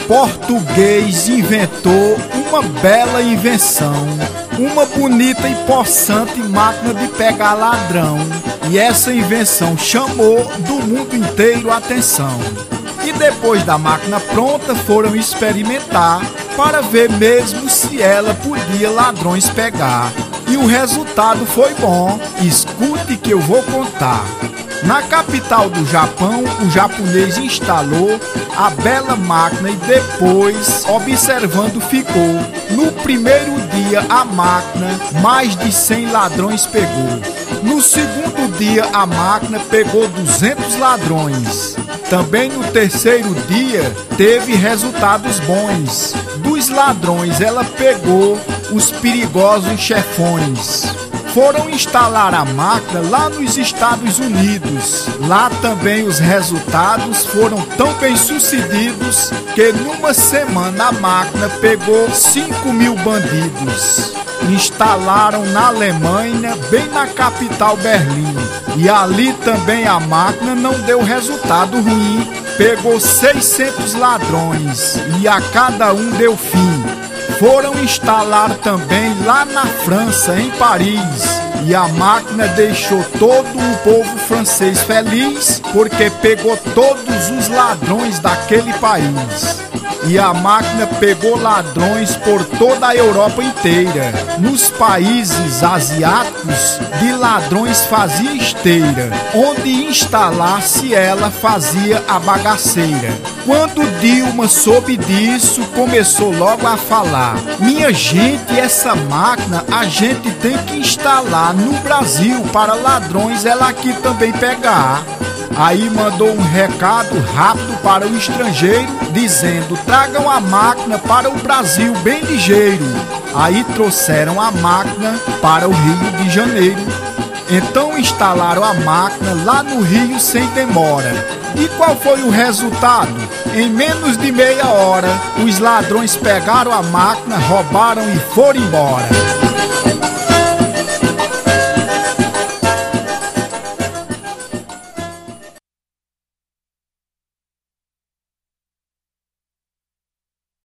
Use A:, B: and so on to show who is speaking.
A: português inventou uma bela invenção, uma bonita e possante máquina de pegar ladrão. E essa invenção chamou do mundo inteiro a atenção. E depois da máquina pronta foram experimentar para ver mesmo se ela podia ladrões pegar. E o resultado foi bom. Escute que eu vou contar. Na capital do Japão, o japonês instalou a bela máquina e depois, observando, ficou. No primeiro dia, a máquina, mais de 100 ladrões pegou. No segundo dia, a máquina pegou 200 ladrões. Também no terceiro dia, teve resultados bons. Dos ladrões, ela pegou os perigosos chefões. Foram instalar a máquina lá nos Estados Unidos. Lá também os resultados foram tão bem sucedidos que numa semana a máquina pegou 5.000 bandidos. Instalaram na Alemanha, bem na capital Berlim. E ali também a máquina não deu resultado ruim. Pegou 600 ladrões e a cada um deu fim. Foram instalar também lá na França, em Paris, e a máquina deixou todo o povo francês feliz porque pegou todos os ladrões daquele país. E a máquina pegou ladrões por toda a Europa inteira. Nos países asiáticos, de ladrões fazia esteira. Onde instalasse ela fazia a bagaceira. Quando Dilma soube disso, começou logo a falar: minha gente, essa máquina a gente tem que instalar no Brasil para ladrões ela aqui também pegar. Aí mandou um recado rápido para o estrangeiro, dizendo: tragam a máquina para o Brasil bem ligeiro. Aí trouxeram a máquina para o Rio de Janeiro. Então instalaram a máquina lá no Rio sem demora. E qual foi o resultado? Em menos de meia hora, os ladrões pegaram a máquina, roubaram e foram embora.